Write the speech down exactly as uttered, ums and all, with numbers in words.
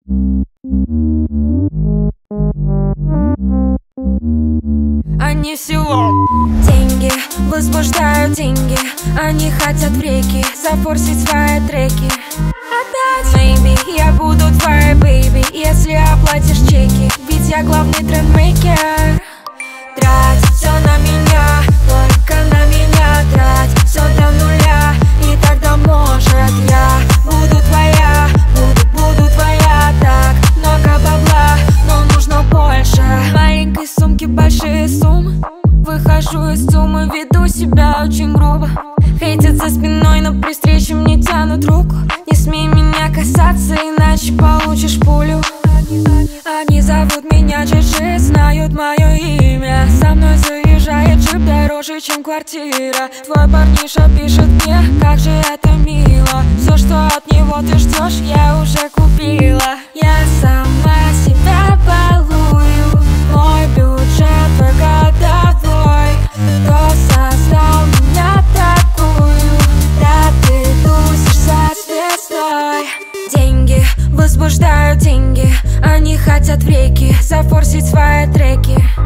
Они всего деньги возбуждают, деньги. Они хотят в реки зафорсить свои треки. Опять, maybe, я буду твоей baby, если оплатишь чеки, ведь я главный трендмейкер. Трать все на меня, только на меня трать все до нуля, и тогда может я буду твоя, буду, буду твоя. Так много бабла, но нужно больше. В маленькой сумке большие суммы. Выхожу из суммы, веду себя очень грубо. Хейтят за спиной, но при встрече мне тянут руку. Не смей меня касаться, иначе получишь пулю. Они зовут меня Джи-Джи, знают мое имя. Со мной заезжает джип дороже, чем квартира. Твой парниша пишет мне, как же это мило. Все, что от него ты ждешь, я уже купила. Я сама себя балую, мой бюджет годовой. Кто создал меня такую? Да ты тусишь со звездой. Деньги возбуждают, деньги. Они хотят в реки зафорсить свои треки.